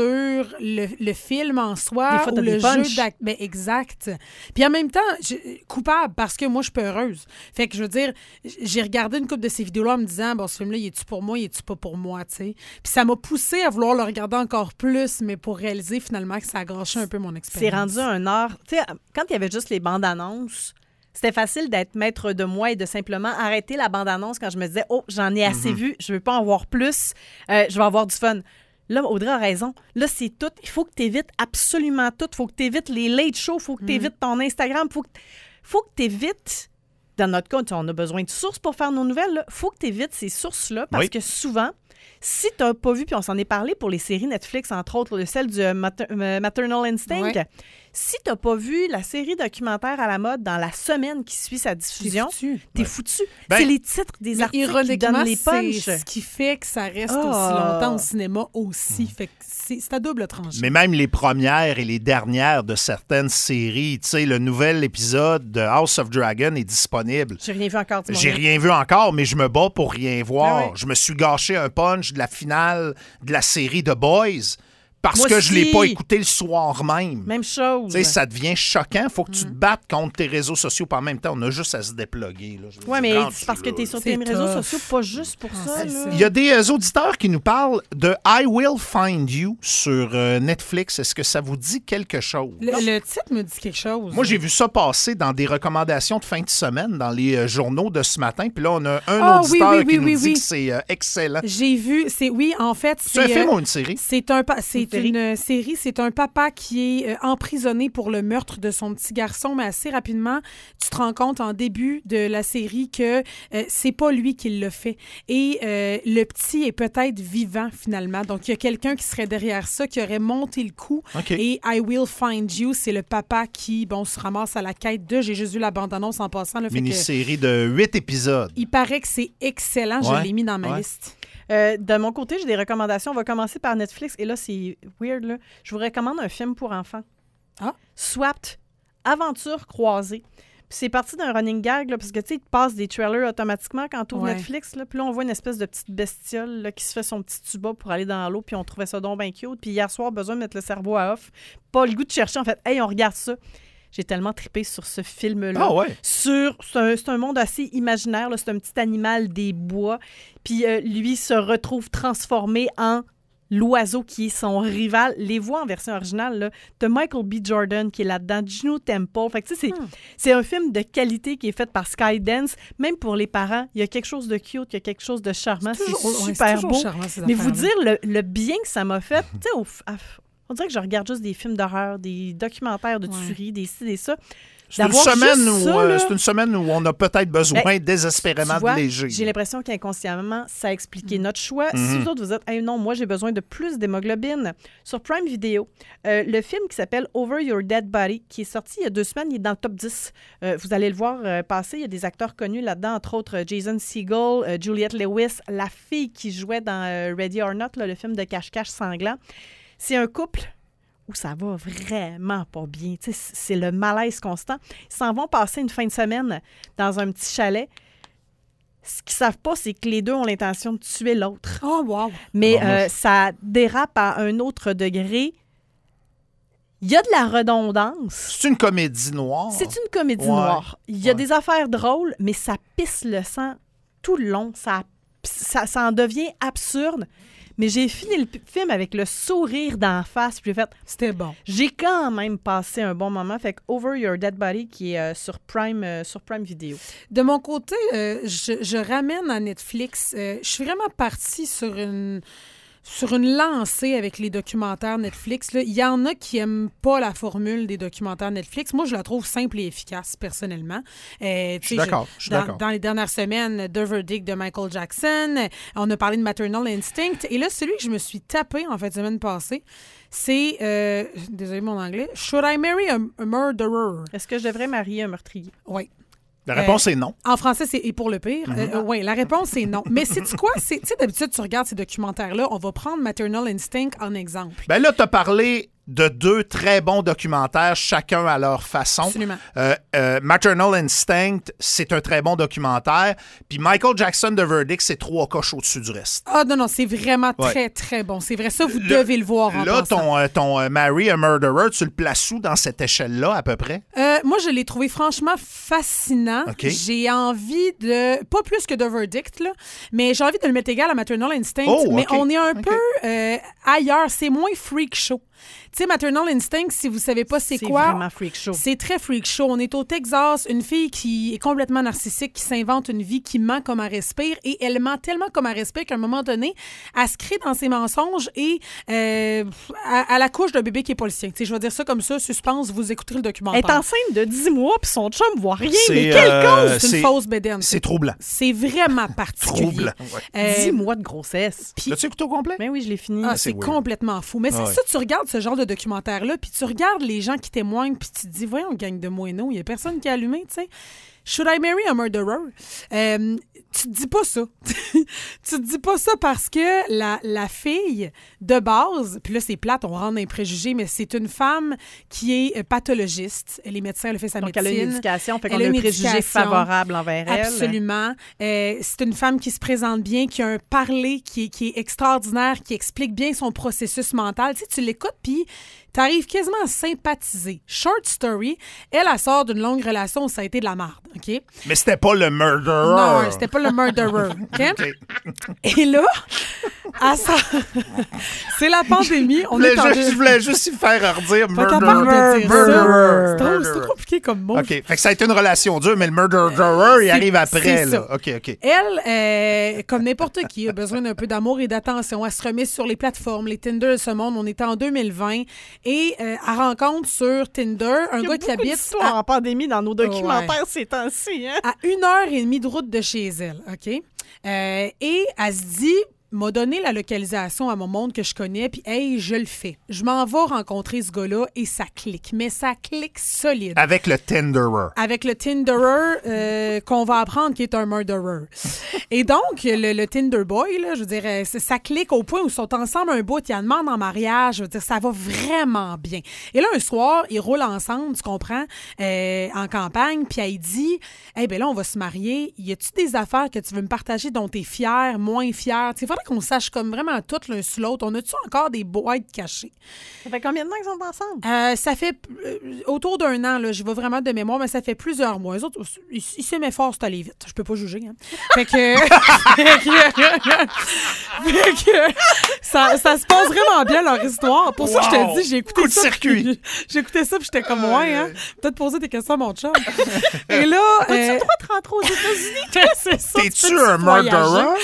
le film en soi ou le jeu d'acteur. Ben, exact. Puis en même temps, coupable parce que moi, je suis peureuse. Fait que je veux dire, j'ai regardé une couple de ces vidéos-là en me disant, bon, ce film-là, il est-tu pour moi, il est-tu pas pour moi, tu sais. Puis ça m'a poussé à vouloir le regarder encore plus, mais pour réaliser finalement que ça a gâché un peu mon expérience. C'est rendu un art. Tu sais, quand il y avait juste les bandes annonces, c'était facile d'être maître de moi et de simplement arrêter la bande annonce quand je me disais, oh, j'en ai assez vu, je veux pas en voir plus, je vais avoir du fun. Là, Audrey a raison. Là, c'est tout. Il faut que tu évites absolument tout. Il faut que tu évites les late shows. Il faut que tu évites ton Instagram. Il faut que tu évites... Dans notre cas, on a besoin de sources pour faire nos nouvelles. Il faut que tu évites ces sources-là parce que souvent, si tu n'as pas vu, puis on s'en est parlé pour les séries Netflix, entre autres, celle du Maternal Instinct, si tu n'as pas vu la série documentaire à la mode dans la semaine qui suit sa diffusion, t'es foutu. Ben, c'est les titres des articles qui donnent les punchs. C'est ce qui fait que ça reste aussi longtemps au cinéma aussi. Fait que c'est à double tranchant. Mais même les premières et les dernières de certaines séries, tu sais, le nouvel épisode de House of Dragon est disponible. J'ai rien vu encore. J'ai rien vu encore, mais je me bats pour rien voir. Ah ouais. Je me suis gâché un punch de la finale de la série The Boys parce Moi que je l'ai aussi. pas écouté le soir même. Même chose. Tu sais, ça devient choquant. Faut que tu te battes contre tes réseaux sociaux. Puis en même temps, on a juste à se déploguer. Oui, mais c'est parce que tu es sur tes réseaux sociaux, pas juste pour ça. Là. Il y a des auditeurs qui nous parlent de I Will Find You sur Netflix. Est-ce que ça vous dit quelque chose? Le titre me dit quelque chose. Moi, j'ai vu ça passer dans des recommandations de fin de semaine dans les journaux de ce matin. Puis là, on a un auditeur qui nous dit que c'est excellent. J'ai vu, en fait, c'est un film ou une série? C'est une série. C'est un papa qui est emprisonné pour le meurtre de son petit garçon, mais assez rapidement, tu te rends compte en début de la série que c'est pas lui qui l'a fait. Et le petit est peut-être vivant, finalement. Donc, il y a quelqu'un qui serait derrière ça, qui aurait monté le coup. Okay. Et I Will Find You, c'est le papa qui, se ramasse à la quête de... J'ai juste vu la bande-annonce en passant. Mini-série de 8 épisodes. Il paraît que c'est excellent. Je l'ai mis dans ma liste. De mon côté, j'ai des recommandations. On va commencer par Netflix. Et là, c'est weird, là. Je vous recommande un film pour enfants. Swapped, Aventure croisée. Puis c'est parti d'un running gag, là, parce que, tu sais, il te passe des trailers automatiquement quand tu ouvres Netflix. Là, puis là, on voit une espèce de petite bestiole là, qui se fait son petit tuba pour aller dans l'eau. Puis on trouvait ça donc bien cute. Puis hier soir, besoin de mettre le cerveau à off. Pas le goût de chercher, en fait. Hey, on regarde ça. J'ai tellement trippé sur ce film-là. Ah ouais? C'est un monde assez imaginaire. Là. C'est un petit animal des bois. Puis lui se retrouve transformé en l'oiseau qui est son rival. Les voix en version originale, là, de Michael B. Jordan qui est là-dedans, Juno Temple. Fait que, tu sais, c'est un film de qualité qui est fait par Skydance. Même pour les parents, il y a quelque chose de cute, il y a quelque chose de charmant. C'est super beau. Charmant, mais vous dire le bien que ça m'a fait, tu sais, on dirait que je regarde juste des films d'horreur, des documentaires de tuerie, des ci, des ça. C'est une semaine où on a peut-être besoin désespérément de léger. J'ai l'impression qu'inconsciemment, ça a expliqué notre choix. Si vous autres, vous êtes « Hey, non, moi, j'ai besoin de plus d'hémoglobine », sur Prime Video, le film qui s'appelle « Over Your Dead Body », qui est sorti il y a 2 semaines, il est dans le top 10. Vous allez le voir passer. Il y a des acteurs connus là-dedans, entre autres Jason Segel, Juliette Lewis, la fille qui jouait dans Ready or Not, là, le film de cache-cache sanglant. C'est un couple où ça va vraiment pas bien. Tu sais, c'est le malaise constant. Ils s'en vont passer une fin de semaine dans un petit chalet. Ce qu'ils savent pas, c'est que les deux ont l'intention de tuer l'autre. Oh, wow! Mais ça dérape à un autre degré. Il y a de la redondance. C'est une comédie noire. C'est une comédie noire. Il y a des affaires drôles, mais ça pisse le sang tout le long. Ça en devient absurde. Mais j'ai fini le film avec le sourire d'en face. Puis j'ai fait... C'était bon. J'ai quand même passé un bon moment. Fait que Over Your Dead Body, qui est sur Prime Video. De mon côté, je ramène à Netflix. Je suis vraiment partie sur une lancée avec les documentaires Netflix. Là. Il y en a qui n'aiment pas la formule des documentaires Netflix. Moi, je la trouve simple et efficace, personnellement. Je suis d'accord. Dans les dernières semaines, The Verdict de Michael Jackson, on a parlé de Maternal Instinct. Et là, celui que je me suis tapé en fait la semaine passée, c'est, désolé mon anglais, Should I Marry a Murderer? Est-ce que je devrais marier un meurtrier? Oui. La réponse est non. En français, c'est « et pour le pire ». Oui, la réponse est non. Mais sais-tu quoi? Tu sais, d'habitude, tu regardes ces documentaires-là, on va prendre Maternal Instinct en exemple. Ben là, tu as parlé de 2 très bons documentaires, chacun à leur façon. Absolument. Maternal Instinct, c'est un très bon documentaire. Puis Michael Jackson, The Verdict, c'est 3 coches au-dessus du reste. Ah non, c'est vraiment très, très bon. C'est vrai, ça, vous devez le voir en passant. Là, ton Marry a Murderer, tu le places où dans cette échelle-là, à peu près? Moi, je l'ai trouvé franchement fascinant. Okay. J'ai envie de... Pas plus que The Verdict, là, mais j'ai envie de le mettre égal à Maternal Instinct. Mais on est un peu ailleurs. C'est moins freak show. Tu sais, Maternal Instinct, si vous savez pas c'est quoi... C'est vraiment freak show. C'est très freak show. On est au Texas, une fille qui est complètement narcissique, qui s'invente une vie, qui ment comme elle respire, et elle ment tellement comme elle respire qu'à un moment donné, elle se crée dans ses mensonges et elle accouche d'un bébé qui n'est pas le sien. Tu sais, je vais dire ça comme ça, suspense, vous écouterez le documentaire. Elle est enceinte de 10 mois, puis son chum voit rien. C'est, mais quelle cause! C'est une fausse bédaine. C'est troublant. C'est vraiment particulier. Troublant, ouais. 10 mois de grossesse. L'as-tu écouté au complet? Ben oui, je l'ai fini. Ah, c'est complètement fou. Mais c'est ça, tu regardes ce genre de documentaire-là, puis tu regardes les gens qui témoignent, puis tu te dis, voyons, gang de moineaux, il n'y a personne qui a allumé, tu sais. Should I marry a murderer? Tu te dis pas ça. Tu te dis pas ça parce que la fille, de base, puis là, c'est plate, on rentre dans les préjugés, mais c'est une femme qui est pathologiste. Elle est médecin, elle a fait sa médecine. Donc, elle a une éducation, fait qu'on a a un une préjugé éducation favorable envers elle. Absolument. C'est une femme qui se présente bien, qui a un parler qui est extraordinaire, qui explique bien son processus mental. Tu sais, tu l'écoutes, puis t'arrives quasiment à sympathiser. Short story, elle sort d'une longue relation où ça a été de la merde, OK? Mais c'était pas le murderer. Non, c'était pas le murderer, OK? Et là, c'est la pandémie. Je voulais juste y faire redire murderer. Murderer. C'est trop compliqué comme mot. OK, fait que ça a été une relation dure, mais le murderer, il arrive après, là. OK. Elle, comme n'importe qui, a besoin d'un peu d'amour et d'attention. Elle se remet sur les plateformes, les Tinder de ce monde. On était en 2020. Et elle rencontre sur Tinder un gars qui habite en pandémie dans nos documentaires ces temps-ci. Hein? À 1h30 de route de chez elle. OK? Et elle se dit... m'a donné la localisation à mon monde que je connais, puis hey, je le fais. Je m'en vais rencontrer ce gars-là et ça clique. Mais ça clique solide. Avec le Tinderer. Avec le Tinderer qu'on va apprendre qui est un murderer. Et donc, le Tinder Boy, là, je veux dire, ça clique au point où ils sont ensemble un bout, ils en demandent en mariage, je veux dire, ça va vraiment bien. Et là, un soir, ils roulent ensemble, tu comprends, en campagne, puis elle dit, hey, ben là, on va se marier. Y a-tu des affaires que tu veux me partager dont t'es fier, moins fier? Tu sais, qu'on sache comme vraiment tout l'un sur l'autre. On a-tu encore des boîtes cachées? Ça fait combien de temps qu'ils sont ensemble? Ça fait autour d'1 an, là, je vais vraiment de mémoire, mais ça fait plusieurs mois. Les autres, ils s'aimaient fort, c'est allé vite. Je peux pas juger. Hein? Fait que... ça se passe vraiment bien, leur histoire. Pour ça, je te dis, j'ai écouté coup de ça. circuit. J'ai écouté ça, puis j'étais comme, ouais, hein? Peut-être poser des questions à mon chum. Et là... As-tu le droit de rentrer aux États-Unis? C'est ça. T'es-tu un murderer?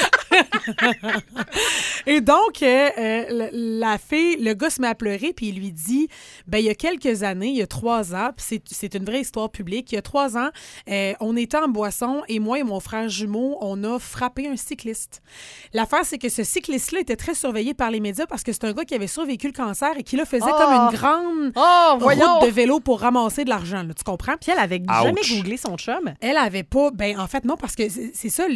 Et donc, la fille, le gars se met à pleurer, puis il lui dit, ben il y a quelques années, il y a 3 ans, puis c'est une vraie histoire publique, il y a 3 ans, on était en boisson, et moi et mon frère jumeau, on a frappé un cycliste. L'affaire, c'est que ce cycliste-là était très surveillé par les médias parce que c'est un gars qui avait survécu le cancer et qui, là, faisait comme une grande route de vélo pour ramasser de l'argent, là, tu comprends? Puis elle avait jamais googlé son chum. Elle avait pas, ben en fait, non, parce que c'est ça...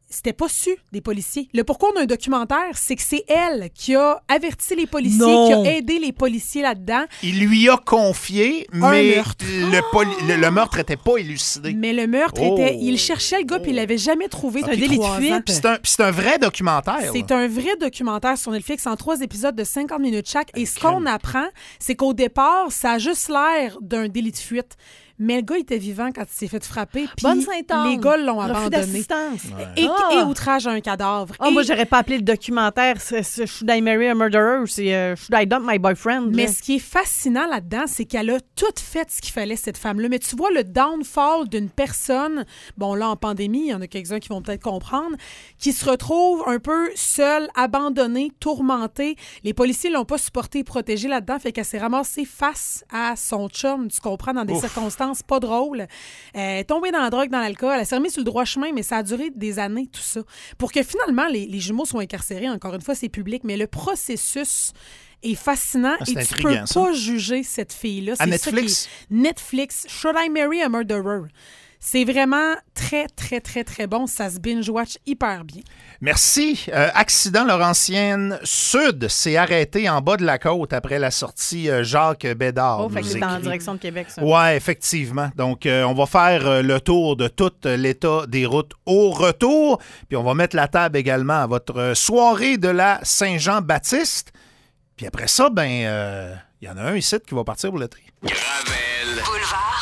c'était pas su des policiers. Le pourquoi on a un documentaire, c'est que c'est elle qui a averti les policiers, qui a aidé les policiers là-dedans. Il lui a confié, mais le meurtre n'était pas élucidé. Mais le meurtre était... Il cherchait le gars, puis il l'avait jamais trouvé. C'est un délit de fuite. C'est un vrai documentaire. C'est un vrai documentaire sur Netflix en 3 épisodes de 50 minutes chaque. Et ce qu'on apprend, c'est qu'au départ, ça a juste l'air d'un délit de fuite. Mais le gars était vivant quand il s'est fait frapper. Puis les gars l'ont abandonné. Et outrage à un cadavre. Moi, j'aurais pas appelé le documentaire Should I Marry a Murderer ou c'est Should I Dump My Boyfriend? Mais ce qui est fascinant là-dedans, c'est qu'elle a tout fait ce qu'il fallait, cette femme-là. Mais tu vois le downfall d'une personne, bon là, en pandémie, il y en a quelques-uns qui vont peut-être comprendre, qui se retrouve un peu seule, abandonnée, tourmentée. Les policiers l'ont pas supportée et protégée là-dedans, fait qu'elle s'est ramassée face à son chum, tu comprends, dans des circonstances pas drôle. Elle est tombée dans la drogue, dans l'alcool. Elle s'est remise sur le droit chemin, mais ça a duré des années, tout ça. Pour que finalement, les jumeaux soient incarcérés, encore une fois, c'est public, mais le processus est fascinant et tu peux pas juger cette fille-là. À Netflix? Netflix, Should I Marry a Murderer? C'est vraiment très, très, très, très bon. Ça se binge-watch hyper bien. Merci. Accident Laurentienne Sud s'est arrêté en bas de la côte après la sortie Jacques Bédard. Fait que c'est dans la direction de Québec, ça. Oui, effectivement. Donc, on va faire le tour de tout l'état des routes au retour. Puis on va mettre la table également à votre soirée de la Saint-Jean-Baptiste. Puis après ça, il y en a un ici qui va partir pour le tri. Gravel. Boulevard.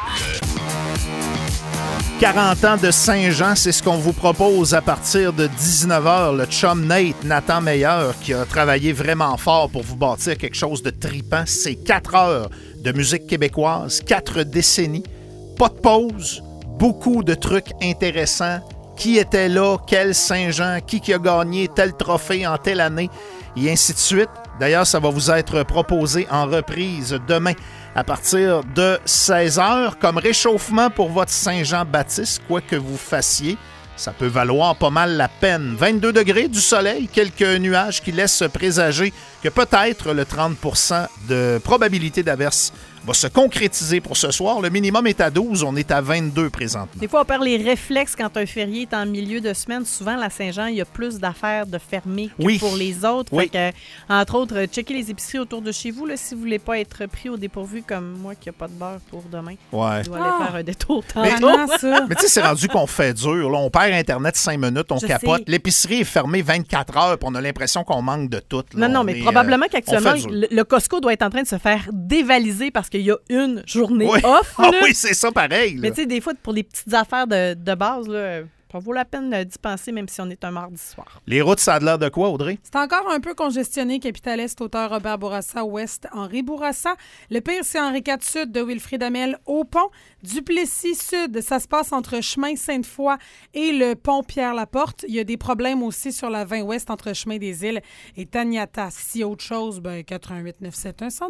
40 ans de Saint-Jean, c'est ce qu'on vous propose à partir de 19h. Le chum Nathan Meilleur, qui a travaillé vraiment fort pour vous bâtir quelque chose de tripant. C'est 4 heures de musique québécoise, 4 décennies, pas de pause, beaucoup de trucs intéressants. Qui était là, quel Saint-Jean, qui a gagné tel trophée en telle année, et ainsi de suite. D'ailleurs, ça va vous être proposé en reprise demain à partir de 16h comme réchauffement pour votre Saint-Jean-Baptiste, quoi que vous fassiez. Ça peut valoir pas mal la peine. 22 degrés, du soleil, quelques nuages qui laissent présager que peut-être le 30% de probabilité d'averse va se concrétiser pour ce soir. Le minimum est à 12, on est à 22 présentement. Des fois, on perd les réflexes quand un férié est en milieu de semaine. Souvent, la Saint-Jean, il y a plus d'affaires de fermés que pour les autres. Oui. Fait que, entre autres, checker les épiceries autour de chez vous là, si vous ne voulez pas être pris au dépourvu comme moi qui n'a pas de beurre pour demain. Ouais. Je dois aller faire un détour Mais tantôt. tu sais, c'est rendu qu'on fait dur. Là. On perd Internet 5 minutes, on capote. L'épicerie est fermée 24 heures puis on a l'impression qu'on manque de tout. Là. Non, mais probablement qu'actuellement, le Costco doit être en train de se faire dévaliser parce qu'il y a une journée off. Là. Oui, c'est ça pareil. Là. Mais tu sais, des fois, pour les petites affaires de base, là, ça vaut la peine d'y penser, même si on est un mardi soir. Les routes, ça a l'air de quoi, Audrey? C'est encore un peu congestionné. Capitale Est, Auteur Robert Bourassa, Ouest, Henri Bourassa. Le pire, c'est Henri IV Sud de Wilfrid Hamel au pont. Duplessis Sud, ça se passe entre Chemin Sainte-Foy et le pont Pierre-Laporte. Il y a des problèmes aussi sur la 20 Ouest entre Chemin des Îles et Taniata. Si autre chose, 88 971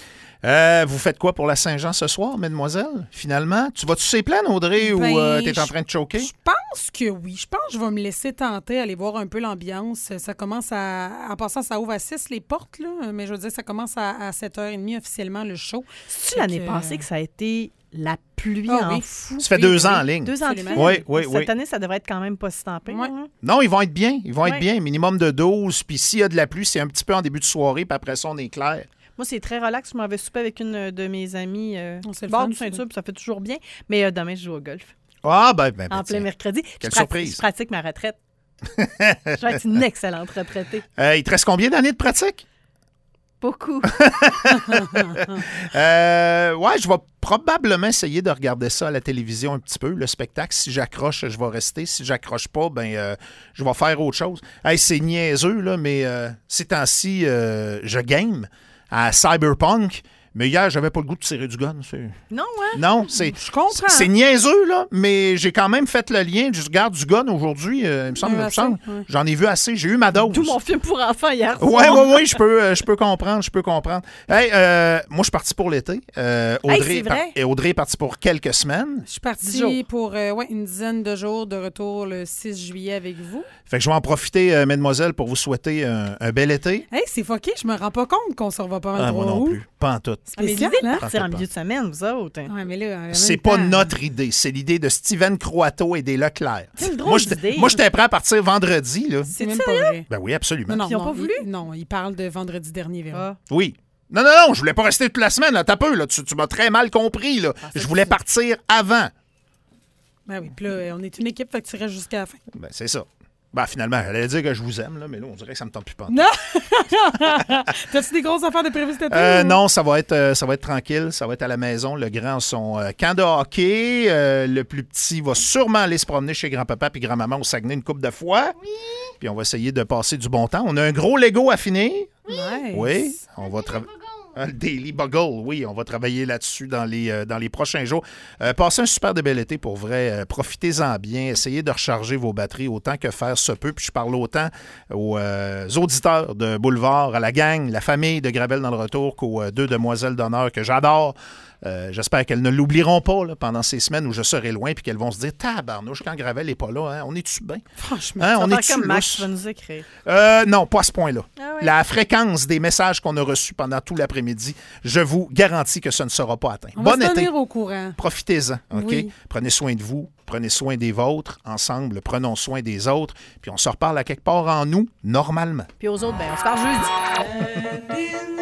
1021. Vous faites quoi pour la Saint-Jean ce soir, mesdemoiselles? Finalement, tu vas-tu ces plaines, Audrey, ou t'es en train de choquer? Je pense que oui. Je pense que je vais me laisser tenter, aller voir un peu l'ambiance. Ça commence en passant, ça ouvre à 6 les portes, là, mais je veux dire, ça commence à 7h30 officiellement le show. C'est-tu l'année passée que ça a été la pluie en fou? Ça fait 2 ans en ligne. 2 ans de fil. Oui. Cette année, ça devrait être quand même pas si tempé. Ouais. Non, ils vont être bien. Ils vont être bien. Minimum de 12. Puis s'il y a de la pluie, c'est un petit peu en début de soirée. Puis après ça, on est clair. Moi, c'est très relax. Je m'en vais souper avec une de mes amies c'est bord fun, du Saint-Tube. Ça fait toujours bien. Mais demain, je joue au golf. Ah, en plein mercredi. Quelle surprise. Je pratique ma retraite. Je vais être une excellente retraitée. Il te reste combien d'années de pratique? Beaucoup. Je vais probablement essayer de regarder ça à la télévision un petit peu, le spectacle. Si j'accroche, je vais rester. Si j'accroche pas, je vais faire autre chose. Hey, c'est niaiseux, là, mais ces temps-ci, je game à Cyberpunk. Mais hier, j'avais pas le goût de tirer du gun. Non, hein? Non, c'est. Je comprends. C'est niaiseux, là, mais j'ai quand même fait le lien. Je regarde du gun aujourd'hui. Il me semble. J'en ai vu assez. J'ai eu ma dose. Tout mon film pour enfants hier. Oui, je peux comprendre. Hey, moi, je suis parti pour l'été. Audrey, Audrey est partie pour quelques semaines. Je suis partie pour une dizaine de jours de retour le 6 juillet avec vous. Fait que je vais en profiter, mesdemoiselles, pour vous souhaiter un bel été. Hey, c'est fucké. Je me rends pas compte qu'on se revoit pas moi non plus. Pas en tout. Mais spécial, l'idée de hein? partir en milieu de semaine, vous autres. Ouais, mais là, en même C'est pas temps, notre idée, c'est l'idée de Steven Croato et des Leclerc. Quelle drôle Moi, d'idée. j'étais prêt à partir vendredi. Là. C'est même pas vrai. Ben oui, absolument. Non, Ils ont pas voulu? Non, ils parlent de vendredi dernier, Véro. Oui. Non, je voulais pas rester toute la semaine. Là. T'as peu, là. Tu m'as très mal compris. Là. Je voulais partir avant. Ben oui, puis là, on est une équipe, fait que tu restes jusqu'à la fin. Ben, c'est ça. Ben, finalement, j'allais dire que je vous aime, là, mais là, on dirait que ça me tente plus pas. Non! T'as-tu des grosses affaires de prévues cet été? ou? Non, ça va être tranquille. Ça va être à la maison. Le grand a son camp de hockey. Le plus petit va sûrement aller se promener chez grand-papa puis grand-maman au Saguenay une couple de fois. Oui. Puis on va essayer de passer du bon temps. On a un gros Lego à finir. Nice. Oui. On va travailler. Le Daily Bugle, oui, on va travailler là-dessus dans les prochains jours. Passez un super de bel été pour vrai. Profitez-en bien. Essayez de recharger vos batteries autant que faire se peut. Puis je parle autant aux auditeurs de Boulevard, à la gang, la famille de Gravel dans le retour qu'aux deux demoiselles d'honneur que j'adore. J'espère qu'elles ne l'oublieront pas là, pendant ces semaines où je serai loin puis qu'elles vont se dire « Tabarnouche, quand Gravel n'est pas là, hein, on est-tu bien? » Franchement. Hein, on On est-tu comme Max lousse? va nous écrire. Non, pas à ce point-là. Ah oui. La fréquence des messages qu'on a reçus pendant tout l'après-midi, je vous garantis que ça ne sera pas atteint. On va Bon se été. tenir au courant. Profitez-en, OK? Oui. Prenez soin de vous, prenez soin des vôtres. Ensemble, prenons soin des autres. Puis on se reparle à quelque part en nous, normalement. Puis aux autres, ben, on se parle jeudi.